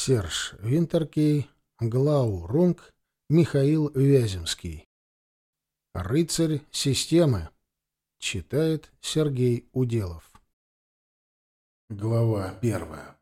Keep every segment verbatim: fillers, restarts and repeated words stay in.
Серж Винтеркей, Глау Рунг, Михаил Вяземский. «Рыцарь системы», читает Сергей Уделов. Глава первая.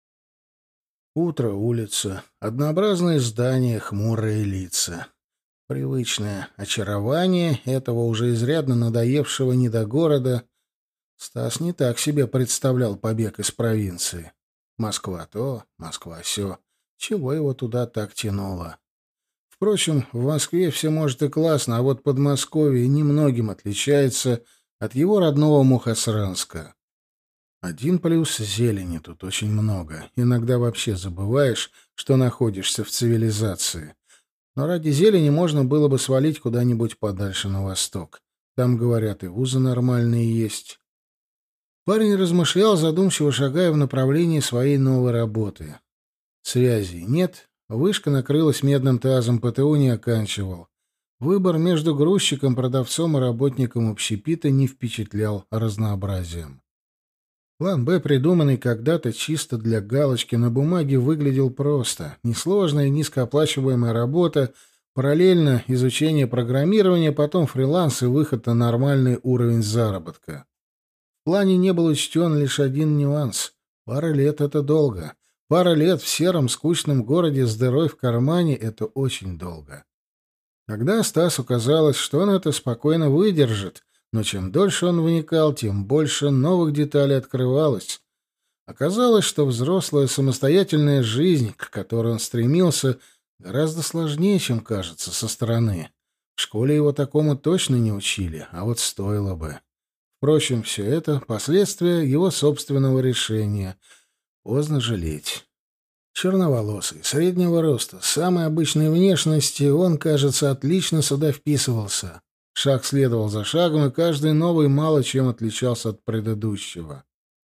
Утро, улица, однообразные здания, хмурые лица. Привычное очарование этого уже изрядно надоевшего недогорода. Стас не так себе представлял побег из провинции. Москва то, Москва сё. Чего его туда так тянуло? Впрочем, в Москве все может и классно, а вот Подмосковье немногим отличается от его родного Мухосранска. Один плюс — зелени тут очень много. Иногда вообще забываешь, что находишься в цивилизации. Но ради зелени можно было бы свалить куда-нибудь подальше на восток. Там, говорят, и вузы нормальные есть. Парень размышлял, задумчиво шагая в направлении своей новой работы. Связей нет, вышка накрылась медным тазом, ПТУ не оканчивал. Выбор между грузчиком, продавцом и работником общепита не впечатлял разнообразием. План «Б», придуманный когда-то чисто для галочки, на бумаге выглядел просто. Несложная, низкооплачиваемая работа, параллельно изучение программирования, потом фриланс и выход на нормальный уровень заработка. В плане не был учтен лишь один нюанс. Пара лет — это долго. Пара лет в сером, скучном городе с дырой в кармане — это очень долго. Тогда Стасу казалось, что он это спокойно выдержит, но чем дольше он вникал, тем больше новых деталей открывалось. Оказалось, что взрослая самостоятельная жизнь, к которой он стремился, гораздо сложнее, чем кажется со стороны. В школе его такому точно не учили, а вот стоило бы. Впрочем, все это — последствия его собственного решения. Поздно жалеть. Черноволосый, среднего роста, самой обычной внешности, он, кажется, отлично сюда вписывался. Шаг следовал за шагом, и каждый новый мало чем отличался от предыдущего.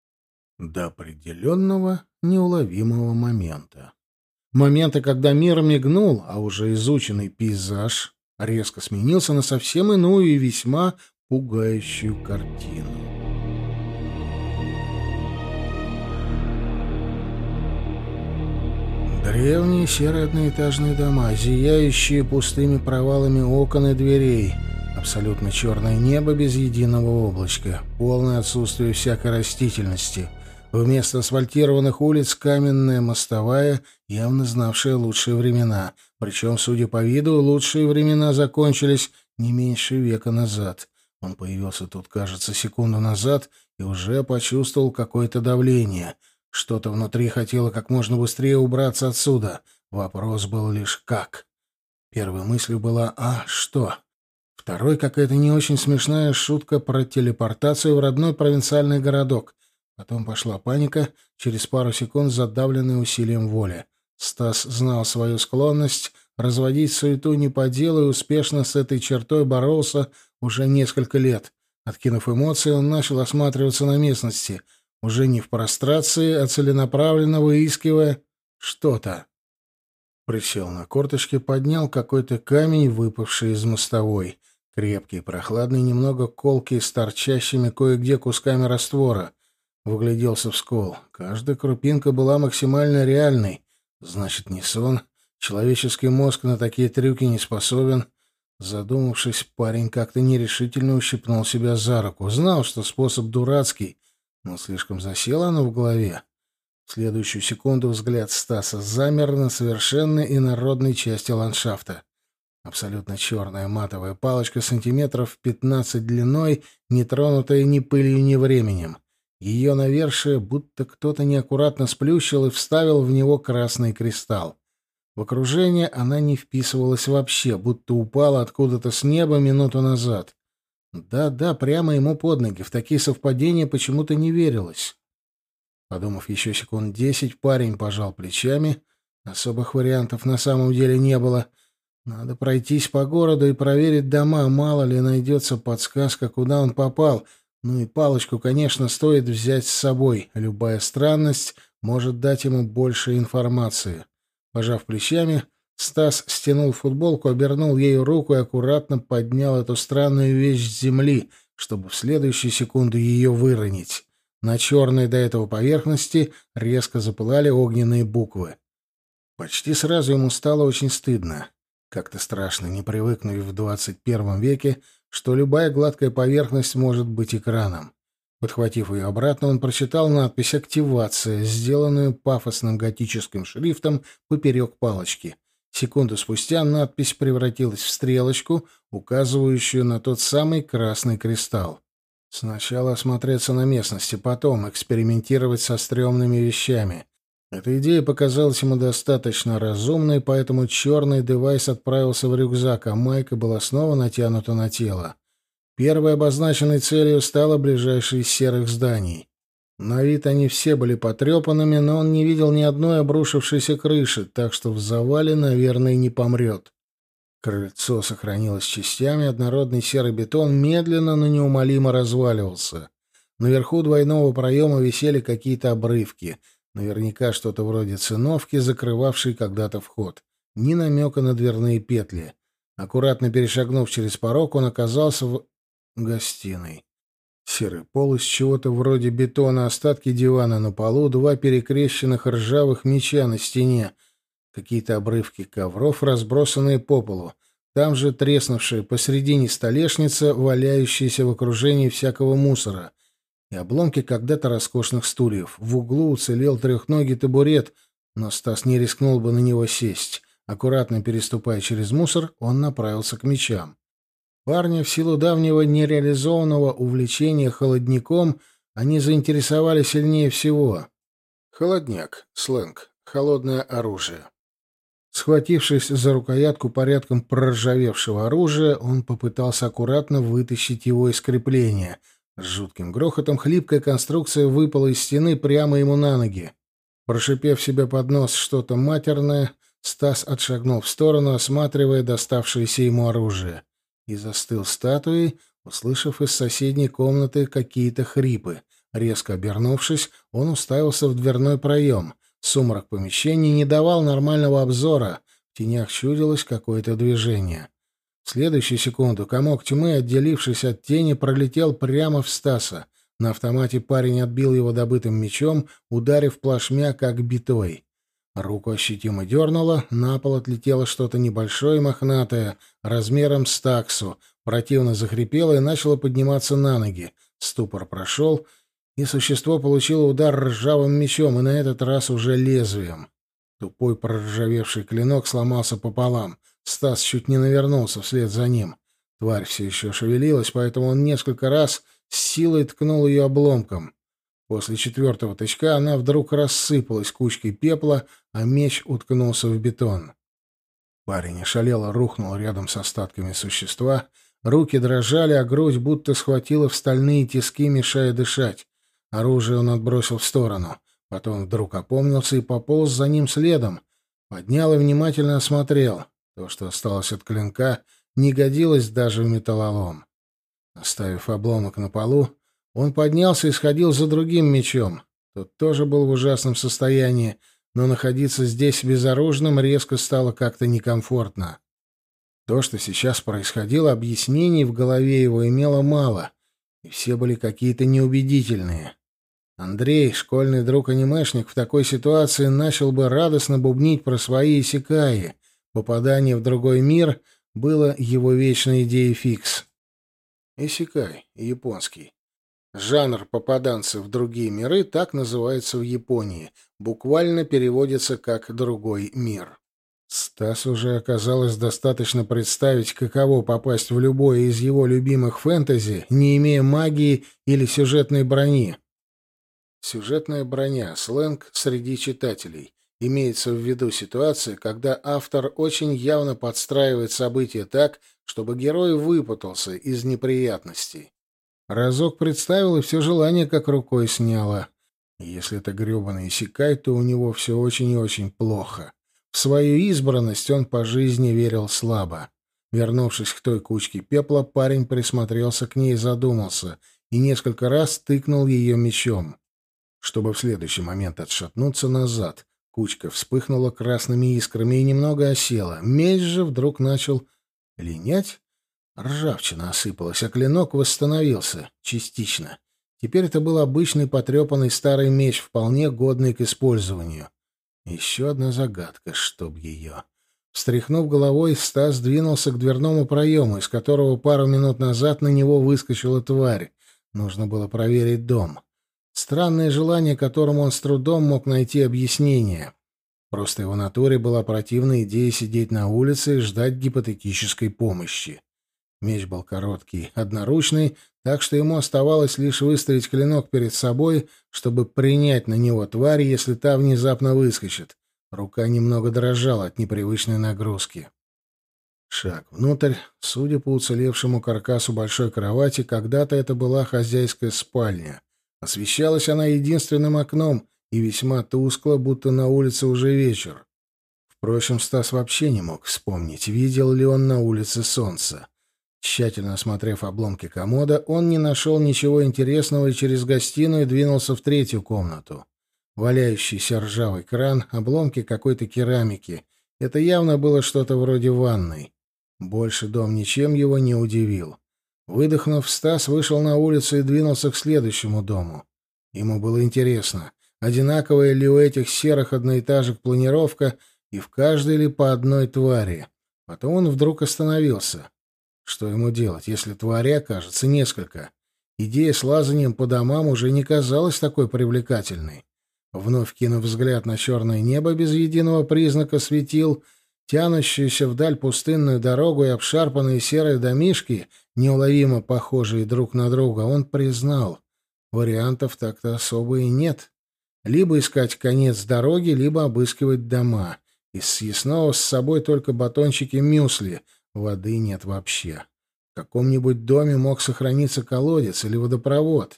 До определенного неуловимого момента. Момента, когда мир мигнул, а уже изученный пейзаж резко сменился на совсем иную и весьма пугающую картину. Древние серые одноэтажные дома, зияющие пустыми провалами окон и дверей, абсолютно черное небо без единого облачка, полное отсутствие всякой растительности. Вместо асфальтированных улиц каменная мостовая, явно знавшая лучшие времена. Причем, судя по виду, лучшие времена закончились не меньше века назад. Он появился тут, кажется, секунду назад и уже почувствовал какое-то давление. Что-то внутри хотело как можно быстрее убраться отсюда. Вопрос был лишь «как?». Первой мыслью была «а что?». Второй — какая-то не очень смешная шутка про телепортацию в родной провинциальный городок. Потом пошла паника, через пару секунд задавленная усилием воли. Стас знал свою склонность разводить суету не по делу и успешно с этой чертой боролся уже несколько лет. Откинув эмоции, он начал осматриваться на местности, уже не в прострации, а целенаправленно выискивая что-то. Присел на корточки, поднял какой-то камень, выпавший из мостовой. Крепкий, прохладный, немного колкий, с торчащими кое-где кусками раствора. Вгляделся в скол. Каждая крупинка была максимально реальной. Значит, не сон. Человеческий мозг на такие трюки не способен. Задумавшись, парень как-то нерешительно ущипнул себя за руку. Знал, что способ дурацкий, но слишком засело оно в голове. В следующую секунду взгляд Стаса замер на совершенно инородной части ландшафта. Абсолютно черная матовая палочка сантиметров пятнадцать длиной, не тронутая ни пылью, ни временем. Ее навершие будто кто-то неаккуратно сплющил и вставил в него красный кристалл. В окружение она не вписывалась вообще, будто упала откуда-то с неба минуту назад. Да-да, прямо ему под ноги. В такие совпадения почему-то не верилось. Подумав еще секунд десять, парень пожал плечами. Особых вариантов на самом деле не было. Надо пройтись по городу и проверить дома, мало ли найдется подсказка, куда он попал. Ну и палочку, конечно, стоит взять с собой. Любая странность может дать ему больше информации. Пожав плечами, Стас стянул футболку, обернул ею руку и аккуратно поднял эту странную вещь с земли, чтобы в следующую секунду ее выронить. На черной до этого поверхности резко запылали огненные буквы. Почти сразу ему стало очень стыдно. Как-то страшно, не привыкнув в двадцать первом веке, что любая гладкая поверхность может быть экраном. Подхватив ее обратно, он прочитал надпись «Активация», сделанную пафосным готическим шрифтом поперек палочки. Секунду спустя надпись превратилась в стрелочку, указывающую на тот самый красный кристалл. Сначала осмотреться на местности, потом экспериментировать со стрёмными вещами. Эта идея показалась ему достаточно разумной, поэтому черный девайс отправился в рюкзак, а майка была снова натянута на тело. Первой обозначенной целью стало ближайшее из серых зданий. На вид они все были потрепанными, но он не видел ни одной обрушившейся крыши, так что в завале, наверное, не помрет. Крыльцо сохранилось частями, однородный серый бетон медленно, но неумолимо разваливался. Наверху двойного проема висели какие-то обрывки, наверняка что-то вроде циновки, закрывавшей когда-то вход. Ни намека на дверные петли. Аккуратно перешагнув через порог, он оказался в гостиной. Серый пол из чего-то вроде бетона, остатки дивана на полу, два перекрещенных ржавых меча на стене, какие-то обрывки ковров, разбросанные по полу, там же треснувшая посредине столешница, валяющаяся в окружении всякого мусора, и обломки когда-то роскошных стульев. В углу уцелел трехногий табурет, но Стас не рискнул бы на него сесть. Аккуратно переступая через мусор, он направился к мечам. Парня в силу давнего нереализованного увлечения холодняком они заинтересовали сильнее всего. Холодняк, сленг, холодное оружие. Схватившись за рукоятку порядком проржавевшего оружия, он попытался аккуратно вытащить его из крепления. С жутким грохотом хлипкая конструкция выпала из стены прямо ему на ноги. Прошипев себе под нос что-то матерное, Стас отшагнул в сторону, осматривая доставшееся ему оружие. И застыл статуей, услышав из соседней комнаты какие-то хрипы. Резко обернувшись, он уставился в дверной проем. Сумрак помещения не давал нормального обзора. В тенях чудилось какое-то движение. В следующую секунду комок тьмы, отделившись от тени, пролетел прямо в Стаса. На автомате парень отбил его добытым мечом, ударив плашмя как битой. Руку ощутимо дернуло, на пол отлетело что-то небольшое и мохнатое, размером с таксу, противно захрипело и начало подниматься на ноги. Ступор прошел, и существо получило удар ржавым мечом, и на этот раз уже лезвием. Тупой проржавевший клинок сломался пополам. Стас чуть не навернулся вслед за ним. Тварь все еще шевелилась, поэтому он несколько раз с силой ткнул ее обломком. После четвертого тычка она вдруг рассыпалась кучкой пепла, а меч уткнулся в бетон. Парень ошалело рухнул рядом с остатками существа. Руки дрожали, а грудь будто схватила в стальные тиски, мешая дышать. Оружие он отбросил в сторону. Потом вдруг опомнился и пополз за ним следом. Поднял и внимательно осмотрел. То, что осталось от клинка, не годилось даже в металлолом. Оставив обломок на полу, он поднялся и сходил за другим мечом. Тот тоже был в ужасном состоянии, но находиться здесь безоружным резко стало как-то некомфортно. То, что сейчас происходило, объяснений в голове его имело мало, и все были какие-то неубедительные. Андрей, школьный друг-анимешник, в такой ситуации начал бы радостно бубнить про свои исекаи. Попадание в другой мир было его вечной идеей фикс. Исекай, японский. Жанр попаданцев в другие миры так называется в Японии. Буквально переводится как «другой мир». Стасу уже оказалось достаточно представить, каково попасть в любое из его любимых фэнтези, не имея магии или сюжетной брони. Сюжетная броня — сленг среди читателей. Имеется в виду ситуация, когда автор очень явно подстраивает события так, чтобы герой выпутался из неприятностей. Разок представил, и все желание как рукой сняло. Если это грёбаный исекай, то у него все очень и очень плохо. В свою избранность он по жизни верил слабо. Вернувшись к той кучке пепла, парень присмотрелся к ней и задумался, и несколько раз тыкнул ее мечом, чтобы в следующий момент отшатнуться назад. Кучка вспыхнула красными искрами и немного осела. Меч же вдруг начал линять. Ржавчина осыпалась, а клинок восстановился. Частично. Теперь это был обычный потрепанный старый меч, вполне годный к использованию. Еще одна загадка, чтоб ее. Встряхнув головой, Стас двинулся к дверному проему, из которого пару минут назад на него выскочила тварь. Нужно было проверить дом. Странное желание, которому он с трудом мог найти объяснение. Просто его натуре была противна идея сидеть на улице и ждать гипотетической помощи. Меч был короткий, одноручный, так что ему оставалось лишь выставить клинок перед собой, чтобы принять на него тварь, если та внезапно выскочит. Рука немного дрожала от непривычной нагрузки. Шаг внутрь. Судя по уцелевшему каркасу большой кровати, когда-то это была хозяйская спальня. Освещалась она единственным окном и весьма тускло, будто на улице уже вечер. Впрочем, Стас вообще не мог вспомнить, видел ли он на улице солнце. Тщательно осмотрев обломки комода, он не нашел ничего интересного и через гостиную двинулся в третью комнату. Валяющийся ржавый кран, обломки какой-то керамики. Это явно было что-то вроде ванной. Больше дом ничем его не удивил. Выдохнув, Стас вышел на улицу и двинулся к следующему дому. Ему было интересно, одинаковая ли у этих серых одноэтажек планировка и в каждой ли по одной твари. Потом он вдруг остановился. Что ему делать, если твари окажется несколько? Идея с лазанием по домам уже не казалась такой привлекательной. Вновь кинув взгляд на черное небо без единого признака светил, тянущуюся вдаль пустынную дорогу и обшарпанные серые домишки, неуловимо похожие друг на друга, он признал, вариантов так-то особо и нет. Либо искать конец дороги, либо обыскивать дома. Из съестного с собой только батончики мюсли, воды нет вообще. В каком-нибудь доме мог сохраниться колодец или водопровод.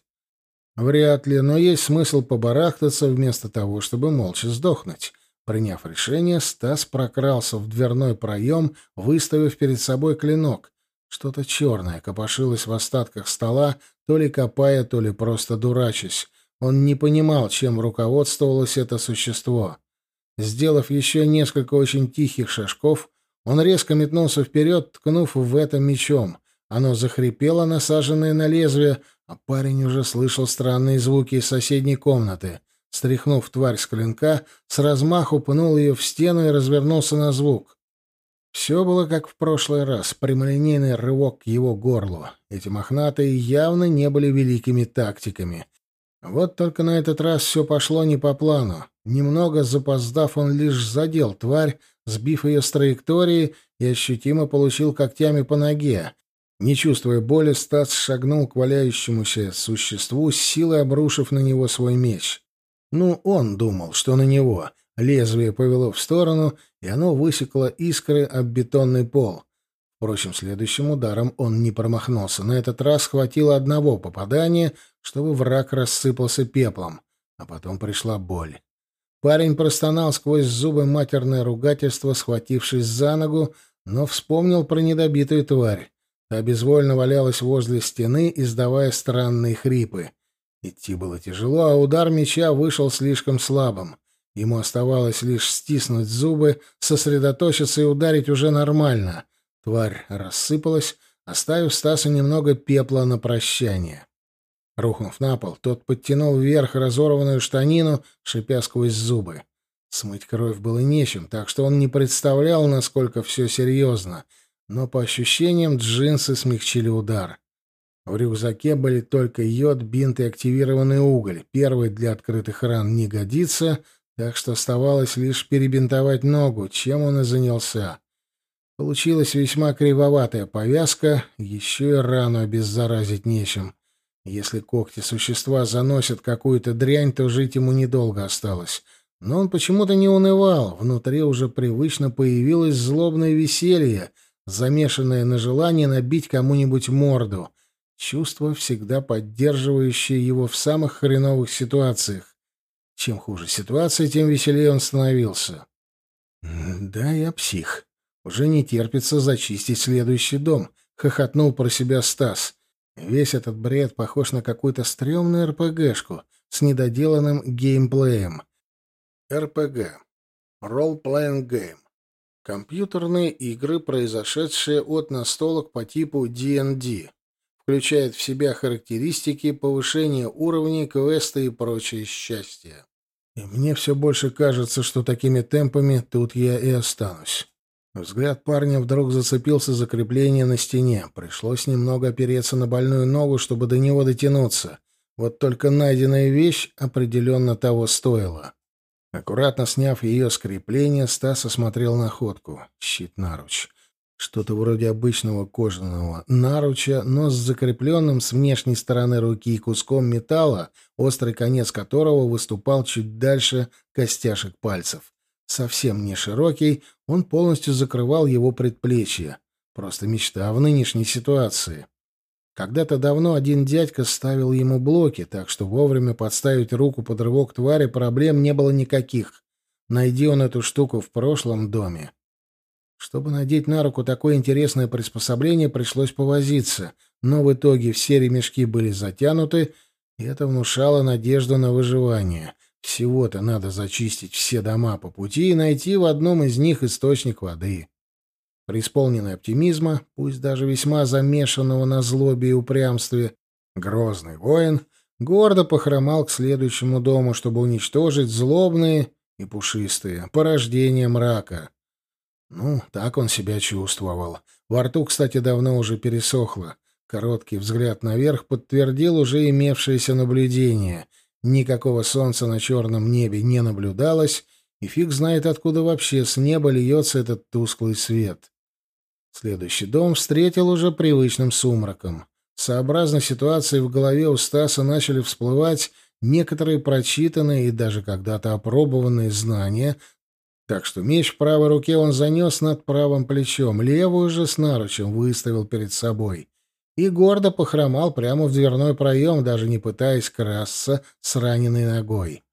Вряд ли, но есть смысл побарахтаться вместо того, чтобы молча сдохнуть. Приняв решение, Стас прокрался в дверной проем, выставив перед собой клинок. Что-то черное копошилось в остатках стола, то ли копая, то ли просто дурачась. Он не понимал, чем руководствовалось это существо. Сделав еще несколько очень тихих шажков, он резко метнулся вперед, ткнув в это мечом. Оно захрипело, насаженное на лезвие, а парень уже слышал странные звуки из соседней комнаты. Стряхнув тварь с клинка, с размаху пнул ее в стену и развернулся на звук. Все было как в прошлый раз, прямолинейный рывок к его горлу. Эти мохнатые явно не были великими тактиками. Вот только на этот раз все пошло не по плану. Немного запоздав, он лишь задел тварь, сбив ее с траектории, и ощутимо получил когтями по ноге. Не чувствуя боли, Стас шагнул к валяющемуся существу, с силой обрушив на него свой меч. Ну, он думал, что на него. Лезвие повело в сторону, и оно высекло искры об бетонный пол. Впрочем, следующим ударом он не промахнулся. На этот раз хватило одного попадания, чтобы враг рассыпался пеплом. А потом пришла боль. Парень простонал сквозь зубы матерное ругательство, схватившись за ногу, но вспомнил про недобитую тварь. Та безвольно валялась возле стены, издавая странные хрипы. Идти было тяжело, а удар меча вышел слишком слабым. Ему оставалось лишь стиснуть зубы, сосредоточиться и ударить уже нормально. Тварь рассыпалась, оставив Стасу немного пепла на прощание. Рухнув на пол, тот подтянул вверх разорванную штанину, шипя сквозь зубы. Смыть кровь было нечем, так что он не представлял, насколько все серьезно, но по ощущениям джинсы смягчили удар. В рюкзаке были только йод, бинт и активированный уголь. Первый для открытых ран не годится, так что оставалось лишь перебинтовать ногу, чем он и занялся. Получилась весьма кривоватая повязка, еще и рану обеззаразить нечем. Если когти существа заносят какую-то дрянь, то жить ему недолго осталось. Но он почему-то не унывал, внутри уже привычно появилось злобное веселье, замешанное на желании набить кому-нибудь морду. Чувство, всегда поддерживающее его в самых хреновых ситуациях. Чем хуже ситуация, тем веселее он становился. «Да, я псих. Уже не терпится зачистить следующий дом», — хохотнул про себя Стас. Весь этот бред похож на какую-то стрёмную эр пэ гэ-шку с недоделанным геймплеем. эр пэ гэ. Role-Playing Game. Компьютерные игры, произошедшие от настолок по типу ди энд ди. Включает в себя характеристики, повышение уровней, квесты и прочее счастье. И мне все больше кажется, что такими темпами тут я и останусь. Взгляд парня вдруг зацепился за крепление на стене. Пришлось немного опереться на больную ногу, чтобы до него дотянуться. Вот только найденная вещь определенно того стоила. Аккуратно сняв ее с крепления, Стас осмотрел находку. Щит-наруч. Что-то вроде обычного кожаного наруча, но с закрепленным с внешней стороны руки куском металла, острый конец которого выступал чуть дальше костяшек пальцев. Совсем не широкий, он полностью закрывал его предплечье. Просто мечта в нынешней ситуации. Когда-то давно один дядька ставил ему блоки, так что вовремя подставить руку под рывок твари проблем не было никаких. Найди он эту штуку в прошлом доме. Чтобы надеть на руку такое интересное приспособление, пришлось повозиться, но в итоге все ремешки были затянуты, и это внушало надежду на выживание. Всего-то надо зачистить все дома по пути и найти в одном из них источник воды. Преисполненный оптимизма, пусть даже весьма замешанного на злобе и упрямстве, грозный воин гордо похромал к следующему дому, чтобы уничтожить злобные и пушистые порождения мрака. Ну, так он себя чувствовал. Во рту, кстати, давно уже пересохло. Короткий взгляд наверх подтвердил уже имевшееся наблюдение. Никакого солнца на черном небе не наблюдалось, и фиг знает, откуда вообще с неба льется этот тусклый свет. Следующий дом встретил уже привычным сумраком. Сообразно ситуации в голове у Стаса начали всплывать некоторые прочитанные и даже когда-то опробованные знания, так что меч в правой руке он занес над правым плечом, левую же с наручем выставил перед собой и гордо похромал прямо в дверной проем, даже не пытаясь красться с раненой ногой.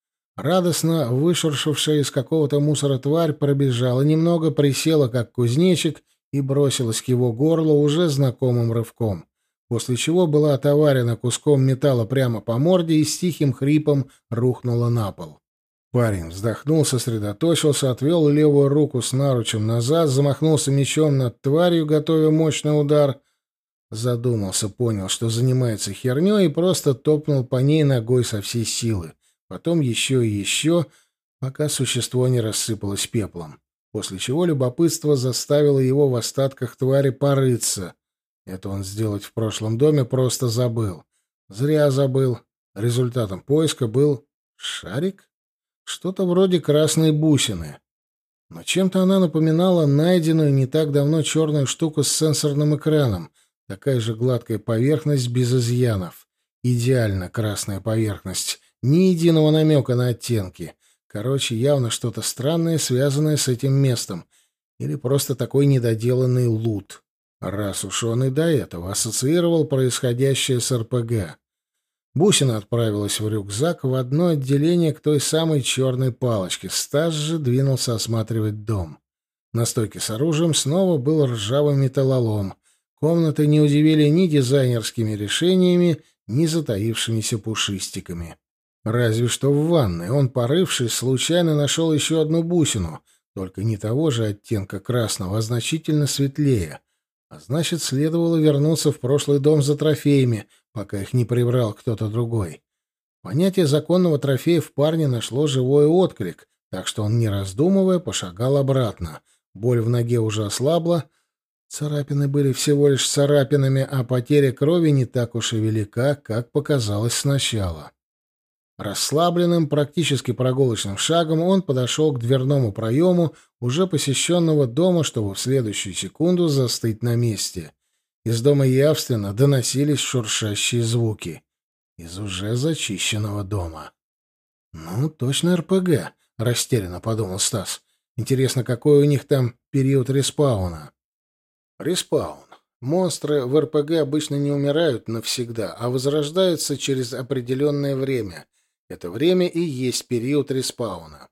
Радостно вышуршившая из какого-то мусора тварь пробежала немного, присела как кузнечик и бросилась к его горлу уже знакомым рывком, после чего была отоварена куском металла прямо по морде и с тихим хрипом рухнула на пол. Парень вздохнул, сосредоточился, отвел левую руку с наручем назад, замахнулся мечом над тварью, готовя мощный удар. Задумался, понял, что занимается херней, и просто топнул по ней ногой со всей силы. Потом еще и еще, пока существо не рассыпалось пеплом. После чего любопытство заставило его в остатках твари порыться. Это он сделать в прошлом доме просто забыл. Зря забыл. Результатом поиска был шарик? Что-то вроде красной бусины. Но чем-то она напоминала найденную не так давно черную штуку с сенсорным экраном. Такая же гладкая поверхность без изъянов. Идеально красная поверхность. Ни единого намека на оттенки. Короче, явно что-то странное, связанное с этим местом. Или просто такой недоделанный лут. Раз уж он и до этого ассоциировал происходящее с эр пэ гэ. Бусина отправилась в рюкзак в одно отделение к той самой черной палочке. Стас же двинулся осматривать дом. На стойке с оружием снова был ржавый металлолом. Комнаты не удивили ни дизайнерскими решениями, ни затаившимися пушистиками. Разве что в ванной он, порывшись, случайно нашел еще одну бусину, только не того же оттенка красного, а значительно светлее. А значит, следовало вернуться в прошлый дом за трофеями, пока их не прибрал кто-то другой. Понятие законного трофея в парне нашло живой отклик, так что он, не раздумывая, пошагал обратно. Боль в ноге уже ослабла. Царапины были всего лишь царапинами, а потеря крови не так уж и велика, как показалось сначала. Расслабленным, практически прогулочным шагом он подошел к дверному проему уже посещенного дома, чтобы в следующую секунду застыть на месте. Из дома явственно доносились шуршащие звуки. Из уже зачищенного дома. «Ну, точно эр пэ гэ», — растерянно подумал Стас. «Интересно, какой у них там период респауна?» Респаун. Монстры в эр пэ гэ обычно не умирают навсегда, а возрождаются через определенное время. Это время и есть период респауна.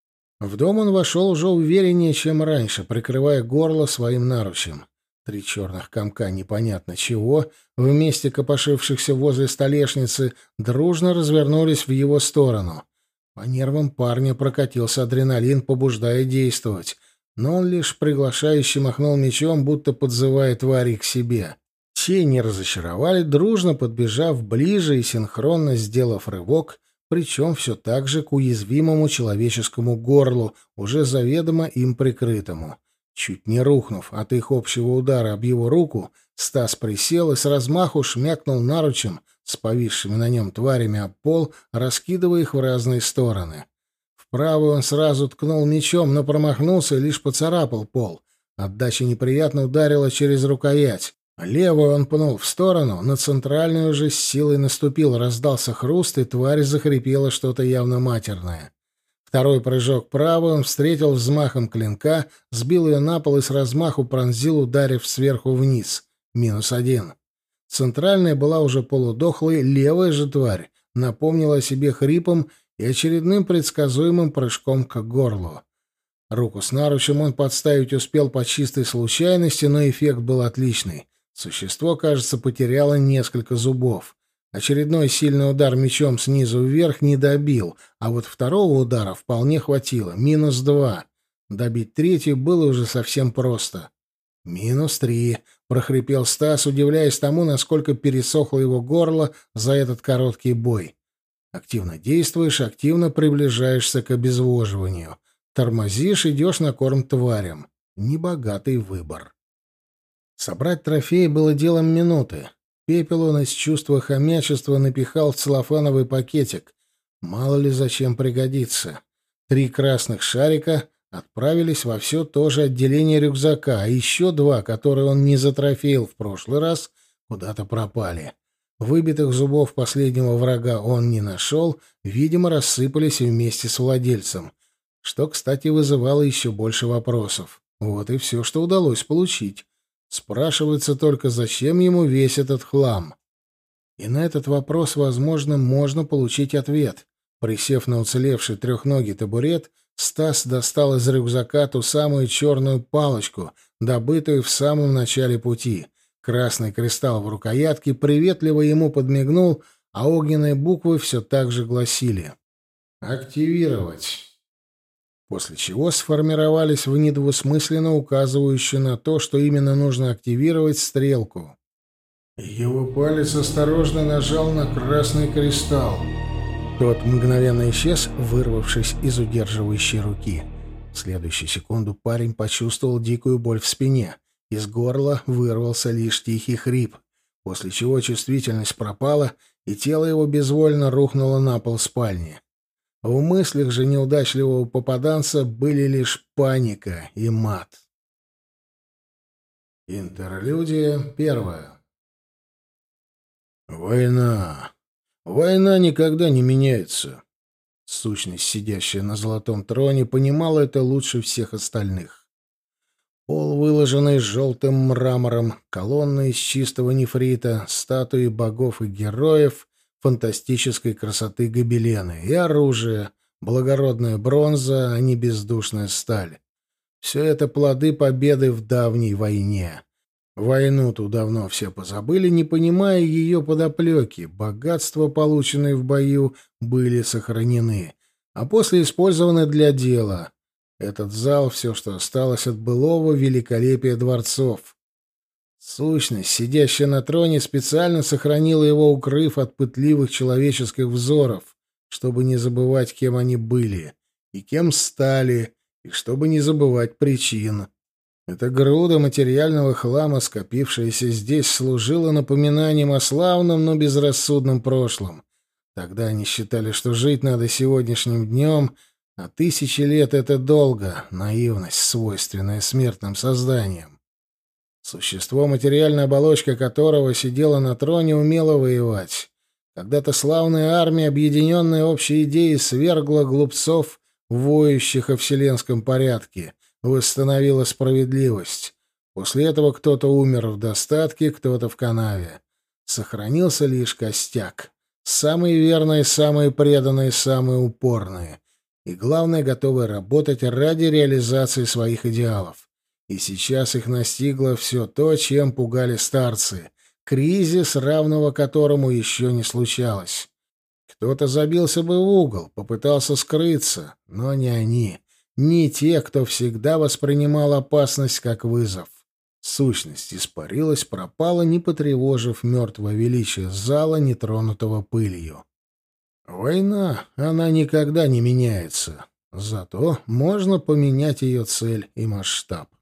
В дом он вошел уже увереннее, чем раньше, прикрывая горло своим наручем. Три черных комка непонятно чего, вместе копошившихся возле столешницы, дружно развернулись в его сторону. По нервам парня прокатился адреналин, побуждая действовать, но он лишь приглашающе махнул мечом, будто подзывая твари к себе. Те не разочаровали, дружно подбежав ближе и синхронно сделав рывок, причем все так же к уязвимому человеческому горлу, уже заведомо им прикрытому. Чуть не рухнув от их общего удара об его руку, Стас присел и с размаху шмякнул наручем с повисшими на нем тварями об пол, раскидывая их в разные стороны. В правую он сразу ткнул мечом, но промахнулся и лишь поцарапал пол. Отдача неприятно ударила через рукоять. Левую он пнул в сторону, на центральную же с силой наступил, раздался хруст, и тварь захрипела что-то явно матерное. Второй прыжок правый он встретил взмахом клинка, сбил ее на пол и с размаху пронзил, ударив сверху вниз. Минус один. Центральная была уже полудохлой, левая же тварь напомнила о себе хрипом и очередным предсказуемым прыжком к горлу. Руку с наручем он подставить успел по чистой случайности, но эффект был отличный. Существо, кажется, потеряло несколько зубов. Очередной сильный удар мечом снизу вверх не добил, а вот второго удара вполне хватило. Минус два. Добить третий было уже совсем просто. «Минус три», — прохрипел Стас, удивляясь тому, насколько пересохло его горло за этот короткий бой. Активно действуешь, активно приближаешься к обезвоживанию. Тормозишь, идешь на корм тварям. Небогатый выбор. Собрать трофей было делом минуты. Пепел он из чувства хомячества напихал в целлофановый пакетик. Мало ли зачем пригодится. Три красных шарика отправились во все то же отделение рюкзака, а еще два, которые он не затрофеил в прошлый раз, куда-то пропали. Выбитых зубов последнего врага он не нашел, видимо, рассыпались вместе с владельцем, что, кстати, вызывало еще больше вопросов. Вот и все, что удалось получить. Спрашивается только, зачем ему весь этот хлам. И на этот вопрос, возможно, можно получить ответ. Присев на уцелевший трехногий табурет, Стас достал из рюкзака ту самую черную палочку, добытую в самом начале пути. Красный кристалл в рукоятке приветливо ему подмигнул, а огненные буквы все так же гласили «Активировать». После чего сформировались в недвусмысленно указывающую на то, что именно нужно активировать, стрелку. Его палец осторожно нажал на красный кристалл. Тот мгновенно исчез, вырвавшись из удерживающей руки. В следующую секунду парень почувствовал дикую боль в спине. Из горла вырвался лишь тихий хрип, после чего чувствительность пропала, и тело его безвольно рухнуло на пол спальни. В мыслях же неудачливого попаданца были лишь паника и мат. Интерлюдия первая. Война. Война никогда не меняется. Сущность, сидящая на золотом троне, понимала это лучше всех остальных. Пол, выложенный желтым мрамором, колонны из чистого нефрита, статуи богов и героев, фантастической красоты гобелены и оружие, благородная бронза, а не бездушная сталь. Все это плоды победы в давней войне. Войну-то давно все позабыли, не понимая ее подоплеки. Богатства, полученные в бою, были сохранены, а после использованы для дела. Этот зал — все, что осталось от былого великолепия дворцов. Сущность, сидящая на троне, специально сохранила его, укрыв от пытливых человеческих взоров, чтобы не забывать, кем они были, и кем стали, и чтобы не забывать причин. Эта груда материального хлама, скопившаяся здесь, служила напоминанием о славном, но безрассудном прошлом. Тогда они считали, что жить надо сегодняшним днем, а тысячи лет — это долго, наивность, свойственная смертным созданиям. Существо, материальная оболочка которого сидела на троне, умело воевать. Когда-то славная армия, объединенная общей идеей, свергла глупцов, воющих о вселенском порядке, восстановила справедливость. После этого кто-то умер в достатке, кто-то в канаве. Сохранился лишь костяк. Самые верные, самые преданные, самые упорные. И, главное, готовые работать ради реализации своих идеалов. И сейчас их настигло все то, чем пугали старцы. Кризис, равного которому еще не случалось. Кто-то забился бы в угол, попытался скрыться, но не они. Не те, кто всегда воспринимал опасность как вызов. Сущность испарилась, пропала, не потревожив мертвое величие зала, нетронутого пылью. Война, она никогда не меняется. Зато можно поменять ее цель и масштаб.